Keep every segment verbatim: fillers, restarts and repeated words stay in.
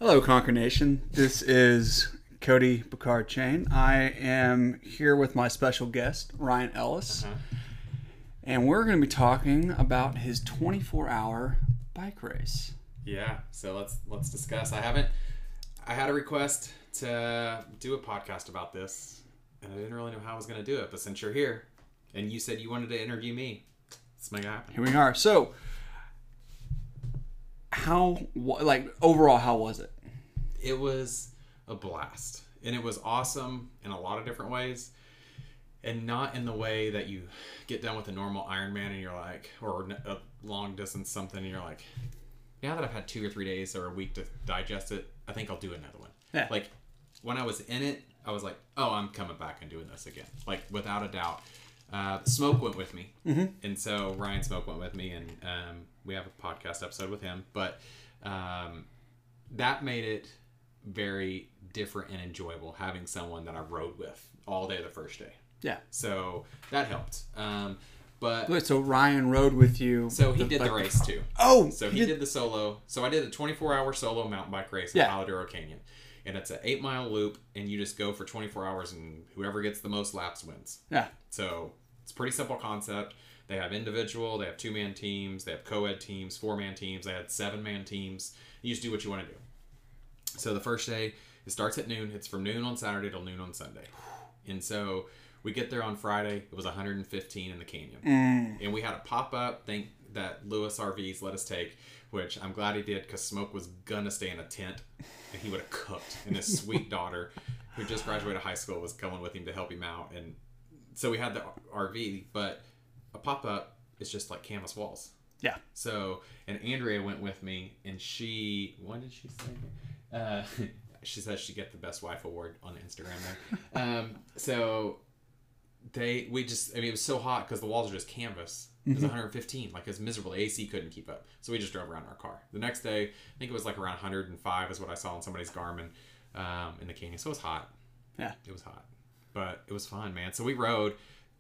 Hello, Conquer Nation. This is Cody Bacard Chain. I am here with my special guest, Ryan Ellis, Uh-huh. and we're going to be talking about his twenty-four hour bike race. Yeah, so let's let's discuss. I haven't. I had a request to do a podcast about this, and I didn't really know how I was going to do it. But since you're here, and you said you wanted to interview me, let's make it happen. Here we are. So, how, like, overall, how was it? It was a blast, and it was awesome in a lot of different ways, and not in the way that you get done with a normal Ironman and you're like, or a long distance something, and you're like, now that I've had two or three days or a week to digest it, I think I'll do another one. Yeah. Like, when I was in it, I was like, oh, I'm coming back and doing this again. Like, without a doubt. Uh, Smoke went with me. Mm-hmm. And so Ryan Smoke went with me, and um, we have a podcast episode with him. But um, that made it very different and enjoyable, having someone that I rode with all day the first day. Yeah. So that helped. Um, but Wait, so Ryan rode with you. so he the- did the like, race too. Oh, So he did the solo. So I did a twenty-four hour solo mountain bike race in Yeah. Paladuro Canyon. And it's an eight mile loop, and you just go for twenty-four hours, and whoever gets the most laps wins. Yeah. So it's a pretty simple concept. They have individual, they have two man teams, they have co-ed teams, four man teams, they had seven man teams. You just do what you want to do. So the first day, it starts at noon. It's from noon on Saturday till noon on Sunday. And so we get there on Friday. It was one hundred fifteen in the canyon. Mm. And we had a pop-up thing that Lewis R Vs let us take, which I'm glad he did, because Smoke was going to stay in a tent, and he would have cooked. And his sweet daughter, who just graduated high school, was going with him to help him out. And so we had the R V, but a pop-up is just like canvas walls. Yeah. So, and Andrea went with me, and she, what did she say? Uh, she says she get the best wife award on Instagram there. um, so they, we just, I mean, it was so hot because the walls are just canvas. It was one hundred fifteen, like it was miserable. The A C couldn't keep up. So we just drove around in our car. The next day, I think it was like around one hundred five is what I saw on somebody's Garmin um, in the canyon. So it was hot. Yeah. It was hot. But it was fun, man. So we rode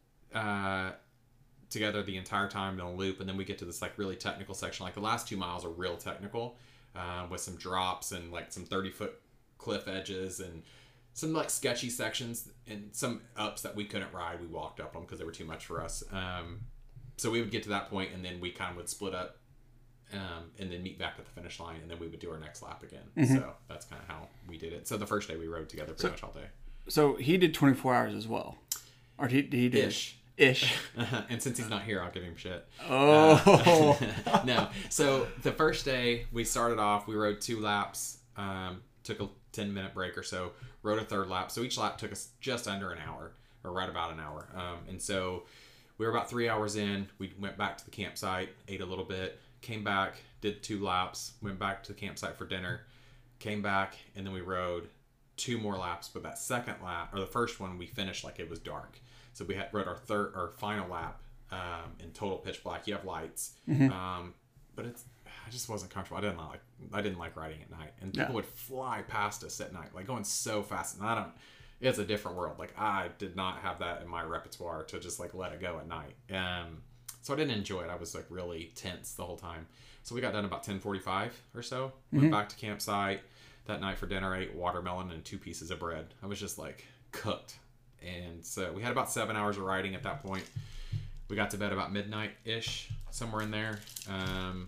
uh, together the entire time in a loop, and then we get to this like really technical section. Like the last two miles are real technical uh, with some drops and like some thirty foot cliff edges and some like sketchy sections and some ups that we couldn't ride. We walked up them because they were too much for us. Um, so we would get to that point, and then we kind of would split up um, and then meet back at the finish line, and then we would do our next lap again. Mm-hmm. So that's kind of how we did it. So the first day we rode together pretty So- much all day. So he did twenty-four hours as well. Or he, he did. Ish. Ish. And since he's not here, I'll give him shit. Oh. Uh, no. So the first day we started off, we rode two laps, um, took a ten minute break or so, rode a third lap. So each lap took us just under an hour, or right about an hour. Um, and so we were about three hours in. We went back to the campsite, ate a little bit, came back, did two laps, went back to the campsite for dinner, came back, and then we rode two more laps. But that second lap, or the first one, we finished like it was dark. So we had rode our third, our final lap um, in total pitch black. You have lights, Mm-hmm. um, but it's. I just wasn't comfortable. I didn't like. I didn't like riding at night, and Yeah. people would fly past us at night, like going so fast. And I don't. It's a different world. Like I did not have that in my repertoire to just like let it go at night. Um, so I didn't enjoy it. I was like really tense the whole time. So we got done about ten forty-five or so. Went Mhm. back to campsite that night for dinner. Ate watermelon and two pieces of bread. I was just like cooked. And so we had about seven hours of riding at that point. We got to bed about midnight-ish, somewhere in there. Um,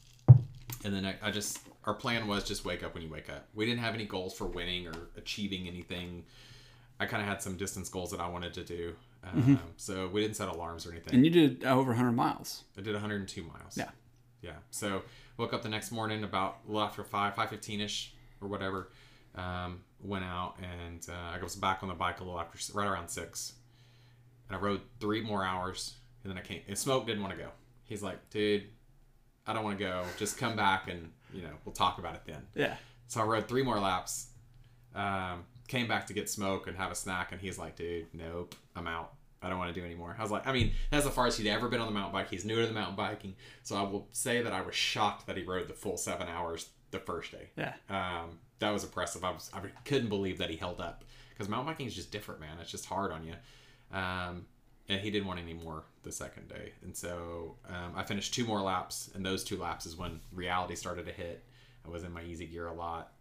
and then I, I just, our plan was just wake up when you wake up. We didn't have any goals for winning or achieving anything. I kind of had some distance goals that I wanted to do. Um, Mm-hmm. So we didn't set alarms or anything. And you did over one hundred miles. I did one hundred two miles. Yeah. Yeah. So woke up the next morning about a little after five, five fifteen-ish or whatever. Um, went out, and uh, I was back on the bike a little after, right around six. And I rode three more hours, and then I came. And Smoke didn't want to go. He's like, dude, I don't want to go. Just come back, and you know we'll talk about it then. Yeah. So I rode three more laps. Um, came back to get Smoke and have a snack, and he's like, dude, nope, I'm out. I don't want to do anymore. I was like, I mean, that's the farthest he'd ever been on the mountain bike. He's new to the mountain biking. So I will say that I was shocked that he rode the full seven hours the first day. Yeah. Um, that was impressive. I was, I couldn't believe that he held up, because mountain biking is just different, man. It's just hard on you. Um, and he didn't want any more the second day. And so um, I finished two more laps, and those two laps is when reality started to hit. I was in my easy gear a lot.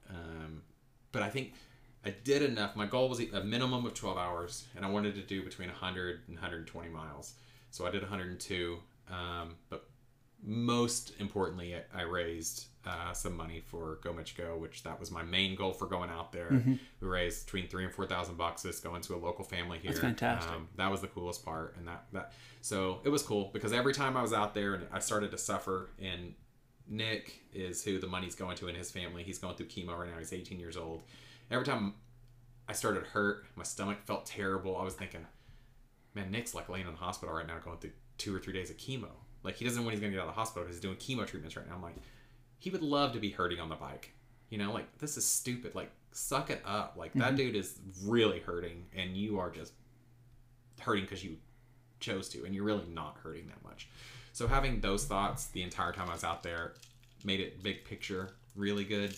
Um, but I think I did enough. My goal was a minimum of twelve hours, and I wanted to do between one hundred and one hundred twenty miles. So I did one hundred two. Um, but most importantly, I, I raised uh, some money for Go Mitch Go, which that was my main goal for going out there. Mm-hmm. We raised between three and four thousand bucks just going to a local family here. That's fantastic. Um, that was the coolest part, and that that so it was cool because every time I was out there and I started to suffer, and Nick is who the money's going to in his family. He's going through chemo right now. He's eighteen years old. Every time I started to hurt, my stomach felt terrible. I was thinking, man, Nick's like laying in the hospital right now going through two or three days of chemo. Like, he doesn't know when he's going to get out of the hospital because he's doing chemo treatments right now. I'm like, he would love to be hurting on the bike. You know, like, this is stupid. Like, suck it up. Like, mm-hmm. that dude is really hurting, and you are just hurting because you chose to, and you're really not hurting that much. So having those thoughts the entire time I was out there made it big picture really good.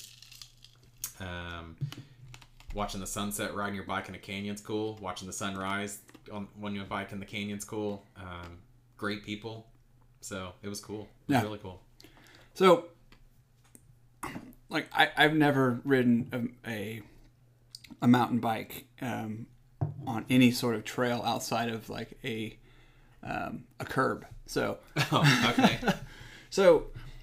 Um, watching the sunset riding your bike in a canyon's cool. Watching the sunrise on when your bike in the canyon's cool. Um, great people. So it was cool. It was yeah. really cool. So, like, I, I've never ridden a, a, a mountain bike um, on any sort of trail outside of, like, a um, a curb. So, oh, okay. So,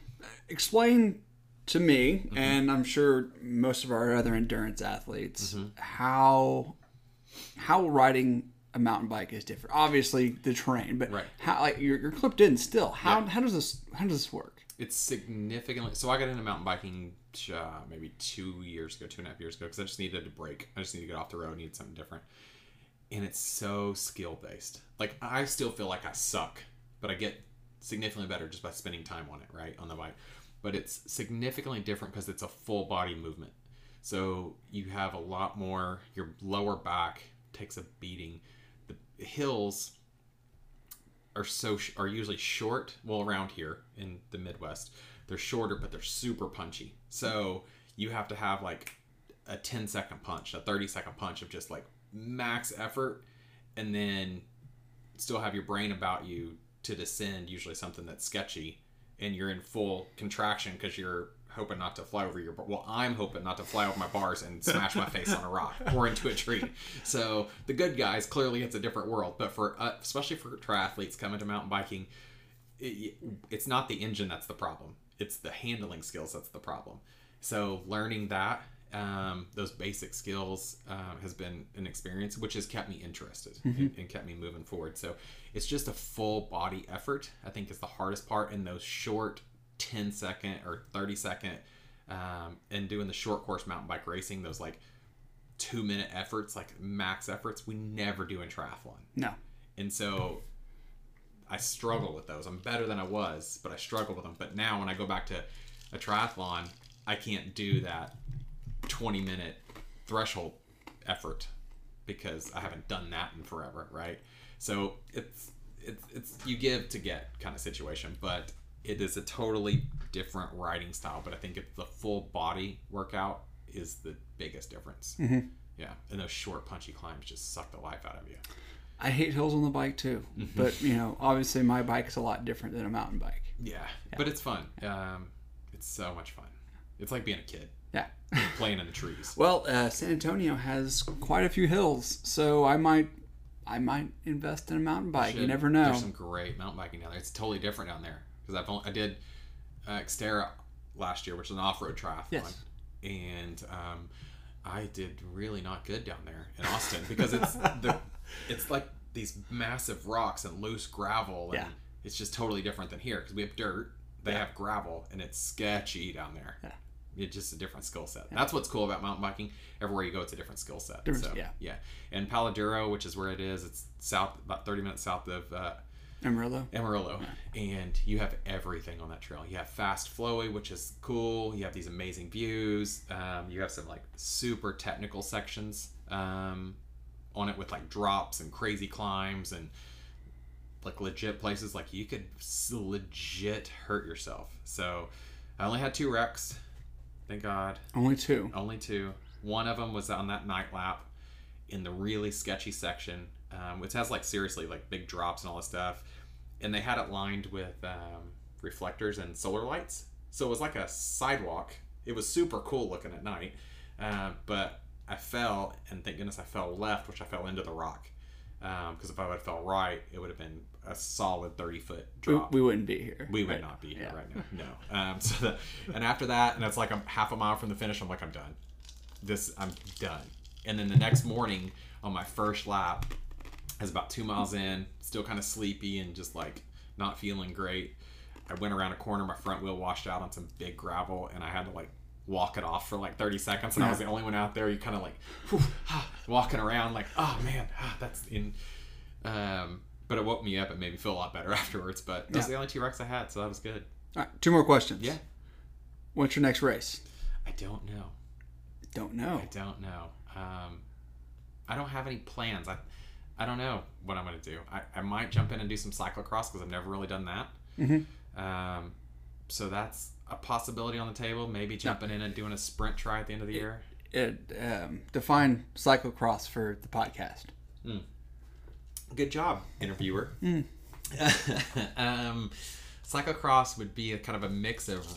explain to me, mm-hmm. and I'm sure most of our other endurance athletes, mm-hmm. how how riding a mountain bike is different. Obviously, the terrain, but right. how like you're, you're clipped in still. How yeah. how does this how does this work? It's significantly. So I got into mountain biking uh, maybe two years ago, two and a half years ago, because I just needed a break. I just needed to get off the road, needed something different. And it's so skill based. Like, I still feel like I suck, but I get significantly better just by spending time on it, right, on the bike. But it's significantly different because it's a full body movement. So you have a lot more. Your lower back takes a beating. The hills are so are usually short. Well, around here in the Midwest, they're shorter, but they're super punchy. So you have to have like a ten second punch, a thirty second punch of just like max effort, and then still have your brain about you to descend, usually something that's sketchy, and you're in full contraction because you're hoping not to fly over your bar. Well, I'm hoping not to fly over my bars and smash my face on a rock or into a tree. So the good guys, clearly it's a different world. But for uh, especially for triathletes coming to mountain biking, it, it's not the engine that's the problem. It's the handling skills that's the problem. So learning that, um, those basic skills um, has been an experience which has kept me interested mm-hmm. and, and kept me moving forward. So it's just a full body effort, I think, is the hardest part in those short ten second or thirty second um, and doing the short course mountain bike racing, those like two minute efforts, like max efforts, we never do in triathlon. No. And so I struggle with those. I'm better than I was, but I struggle with them. But now when I go back to a triathlon, I can't do that twenty minute threshold effort because I haven't done that in forever, right? So it's it's it's you give to get kind of situation, but it is a totally different riding style. But I think it's the full body workout is the biggest difference. Mm-hmm. Yeah, and those short punchy climbs just suck the life out of you. I hate hills on the bike too, mm-hmm. but you know, obviously my bike is a lot different than a mountain bike. Yeah, yeah. But it's fun. Um, it's so much fun. It's like being a kid. Yeah. Playing in the trees. Well, uh, San Antonio has quite a few hills, so I might, I might invest in a mountain bike. You, you never know. There's some great mountain biking down there. It's totally different down there because I've only, I did uh, Xterra last year, which is an off-road triathlon, yes. and um, I did really not good down there in Austin because it's the, it's like these massive rocks and loose gravel, and yeah. it's just totally different than here because we have dirt. They yeah. have gravel, and it's sketchy down there. Yeah. It's just a different skill set. Yeah. That's what's cool about mountain biking. Everywhere you go, it's a different skill set. Different, so, yeah. Yeah. And Paladuro, which is where it is, it's south, about thirty minutes south of uh, Amarillo. Amarillo. Yeah. And you have everything on that trail. You have fast flowy, which is cool. You have these amazing views. Um, you have some like super technical sections um, on it with like drops and crazy climbs and like legit places. Like you could legit hurt yourself. So I only had two wrecks. Thank God. Only two. Only two. One of them was on that night lap in the really sketchy section, um, which has like seriously like big drops and all this stuff. And they had it lined with um, reflectors and solar lights. So it was like a sidewalk it was super cool looking at night. Uh, but I fell, and thank goodness I fell left, which I fell into the rock. Because um, if I would have fell right, it would have been a solid thirty foot drop. We, we wouldn't be here. We would right? not be here Yeah. right now. No. Um, so the, and after that, and it's like I'm half a mile from the finish. I'm like, I'm done. This, I'm done. And then the next morning on my first lap, I was about two miles in, still kind of sleepy and just like not feeling great. I went around a corner, my front wheel washed out on some big gravel, and I had to like walk it off for like thirty seconds, and I was the only one out there. You kind of like whew, ah, walking around like, oh man, ah, that's in. Um, but it woke me up and made me feel a lot better afterwards. But those Yeah. are the only two wrecks I had, so that was good. All right, two more questions. Yeah. What's your next race? I don't know. Don't know. I don't know. Um, I don't have any plans. I, I don't know what I'm gonna do. I, I might jump in and do some cyclocross because I've never really done that. Mm-hmm. Um, so that's a possibility on the table. Maybe jumping in and doing a sprint try at the end of the year. It, um, define cyclocross for the podcast. Mm. Good job, interviewer. Mm. um, cyclocross would be a kind of a mix of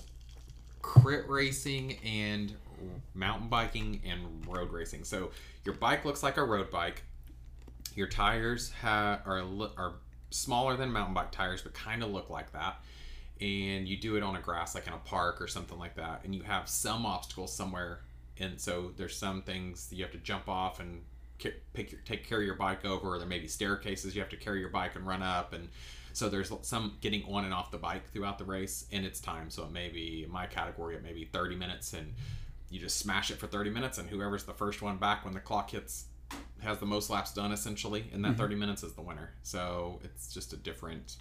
crit racing and mountain biking and road racing. So your bike looks like a road bike. Your tires ha- are li- are smaller than mountain bike tires, but kind of look like that. And you do it on a grass, like in a park or something like that. And you have some obstacles somewhere. And so there's some things that you have to jump off and ki- pick your, take care of your bike over. Or there may be staircases you have to carry your bike and run up. And so there's some getting on and off the bike throughout the race in its time. So it may be, in my category, it may be thirty minutes. And you just smash it for thirty minutes. And whoever's the first one back when the clock hits, has the most laps done, essentially. And that mm-hmm. thirty minutes is the winner. So it's just a different,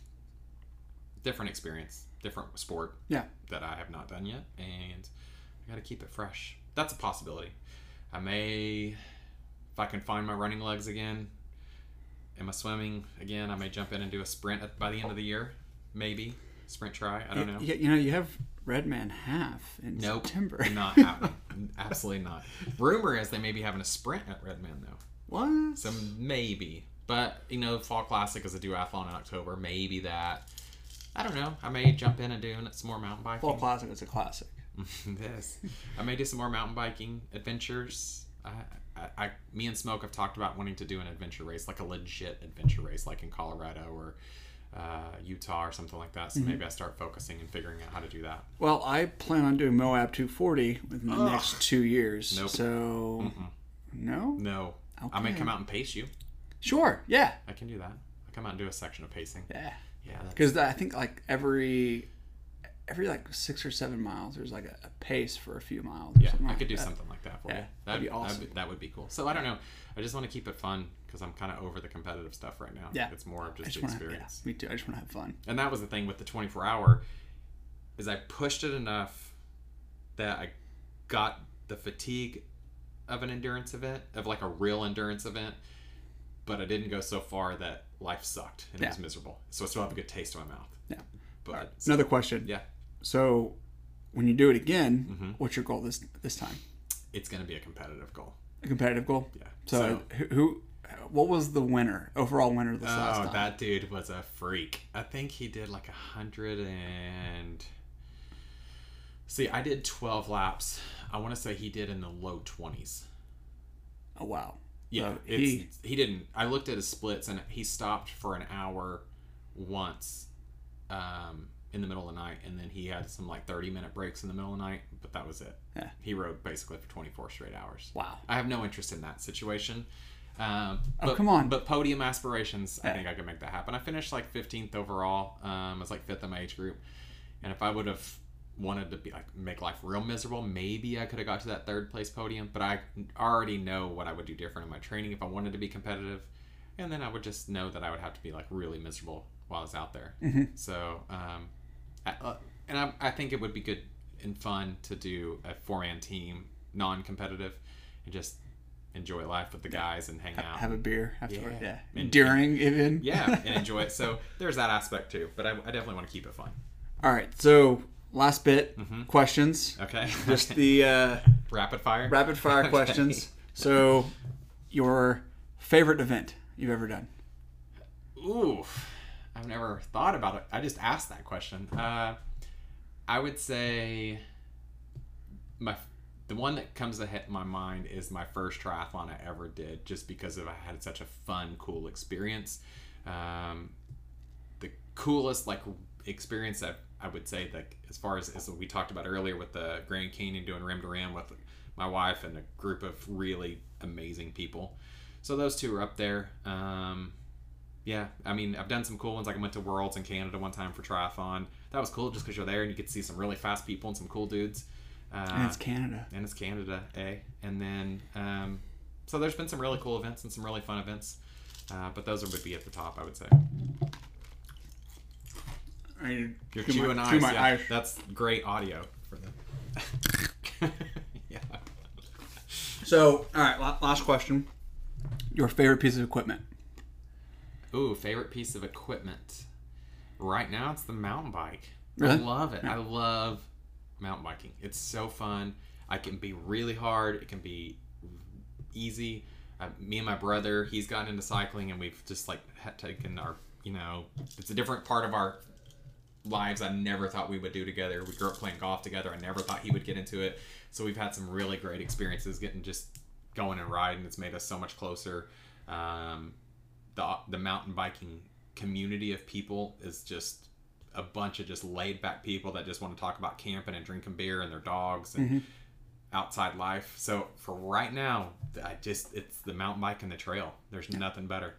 different experience. Different sport yeah. that I have not done yet, and I got to keep it fresh. That's a possibility. I may, if I can find my running legs again, and my swimming again, I may jump in and do a sprint at, by the end of the year. Maybe sprint try. I don't know. Yeah, you know, you have Redman half in nope, September. Not happening. Absolutely not. Rumor is they may be having a sprint at Redman though. What? So maybe, but you know, Fall Classic is a duathlon in October. Maybe that. I don't know. I may jump in and do some more mountain biking. Fall Classic is a classic. Yes. I may do some more mountain biking adventures. I, I, I, me and Smoke have talked about wanting to do an adventure race, like a legit adventure race, like in Colorado or uh, Utah or something like that. So mm-hmm. maybe I start focusing and figuring out how to do that. Well, I plan on doing Moab two forty within the Ugh. next two years. Nope. So, Mm-mm. no? No. Okay. I may come out and pace you. Sure. Yeah. I can do that. I come out and do a section of pacing. Yeah. Yeah, because I think like every every like six or seven miles, there's like a, a pace for a few miles. Yeah, I like could do that. something like that for yeah, you. That'd, that'd be awesome. That'd, that would be cool. So I don't know. I just want to keep it fun because I'm kind of over the competitive stuff right now. Yeah, it's more of just, just the wanna, experience. Yeah, me too. I just want to have fun. And that was the thing with the twenty-four hour, is I pushed it enough that I got the fatigue of an endurance event, of like a real endurance event. But I didn't go so far that life sucked and yeah. it was miserable. So I still have a good taste in my mouth. Yeah. But right. so, another question. Yeah. So when you do it again, mm-hmm. what's your goal this this time? It's going to be a competitive goal. A competitive goal? Yeah. So, so who, who, what was the winner, overall winner this oh, last time? Oh, that dude was a freak. I think he did like a hundred and... See, I did twelve laps. I want to say he did in the low twenties. Oh, wow. Yeah, so it's, he he didn't. I looked at his splits and he stopped for an hour once um, in the middle of the night, and then he had some like thirty minute breaks in the middle of the night, but that was it. Yeah. He rode basically for twenty-four straight hours. Wow. I have no interest in that situation. Um, oh, but, come on. But podium aspirations, yeah. I think I could make that happen. I finished like fifteenth overall. Um, I was like fifth in my age group, and if I would have wanted to be like make life real miserable, maybe I could have got to that third place podium, but I already know what I would do different in my training if I wanted to be competitive, and then I would just know that I would have to be like really miserable while I was out there. Mm-hmm. So um I, uh, and I, I think it would be good and fun to do a four-man team, non-competitive, and just enjoy life with the guys and hang have, out, have a beer afterward. Yeah, yeah. And, during and, even yeah and enjoy it. So there's that aspect too, but I, I definitely want to keep it fun. All right, so last bit, mm-hmm. questions. Okay. Just the uh, rapid fire. Rapid fire okay. questions. So, your favorite event you've ever done? Ooh, I've never thought about it. I just asked that question. Uh, I would say my the one that comes ahead in my mind is my first triathlon I ever did, just because of I had such a fun, cool experience. Um, the coolest like experience that I would say, that as far as, as we talked about earlier with the Grand Canyon, doing rim to rim with my wife and a group of really amazing people. So those two are up there. Um, yeah, I mean, I've done some cool ones. Like I went to Worlds in Canada one time for triathlon. That was cool just because you're there and you get to see some really fast people and some cool dudes. Uh, And it's Canada. And it's Canada, eh? And then, um, so there's been some really cool events and some really fun events. Uh, but those would be at the top, I would say. I mean, You're chew chewing my, ice. chew my Yeah, ice. that's great audio for them. Yeah. So, all right, la- last question. Your favorite piece of equipment? Ooh, favorite piece of equipment. Right now, it's the mountain bike. Really? I love it. Yeah. I love mountain biking. It's so fun. I can be really hard. It can be easy. Uh, me and my brother, he's gotten into cycling, and we've just like had taken our, you know, it's a different part of our lives I never thought we would do together. We grew up playing golf together. I never thought he would get into it. So we've had some really great experiences getting just going and riding. It's made us so much closer. Um, the the mountain biking community of people is just a bunch of just laid back people that just want to talk about camping and drinking beer and their dogs and Mm-hmm. outside life. So for right now, I just it's the mountain bike and the trail. There's nothing better.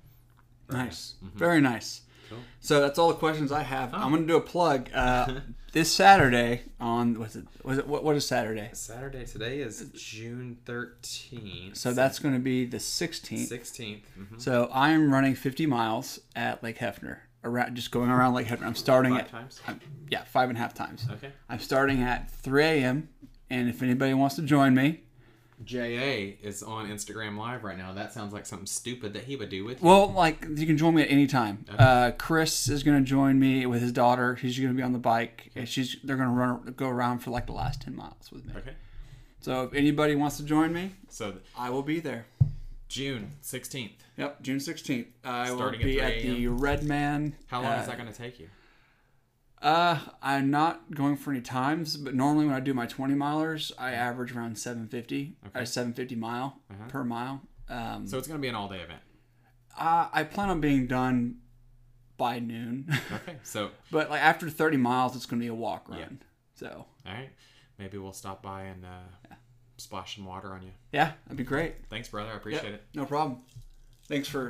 Nice. Mhm. Very nice. Cool. So that's all the questions I have. Oh. I'm going to do a plug. Uh, this Saturday on, was it, was it, what, what is Saturday? Saturday today is June thirteenth. So that's going to be the sixteenth. sixteenth. Mm-hmm. So I'm running fifty miles at Lake Hefner. Around, just going around Lake Hefner. I'm starting Five at, times. I'm, yeah, five and a half times. Okay. I'm starting at three a.m. And if anybody wants to join me, J A is on Instagram Live right now. That sounds like something stupid that he would do with you. well, like, you can join me at any time. Okay. Uh, Chris is going to join me with his daughter. She's going to be on the bike. And she's they're going to run go around for like the last ten miles with me. Okay. So if anybody wants to join me, So I will be there. June sixteenth. Yep, June sixteenth. I Starting will at be three at the Red Man. How long uh, is that going to take you? Uh, I'm not going for any times, but normally when I do my twenty milers, I average around seven fifty, Okay. or seven fifty mile Uh-huh. per mile. Um, So it's going to be an all-day event. uh, I plan on being done by noon, Okay. So, but like after thirty miles, it's going to be a walk run. Yeah. So all right. Maybe we'll stop by and uh, splash some water on you. yeah, that'd be great. Thanks, brother. I appreciate Yep, it. no problem. Thanks for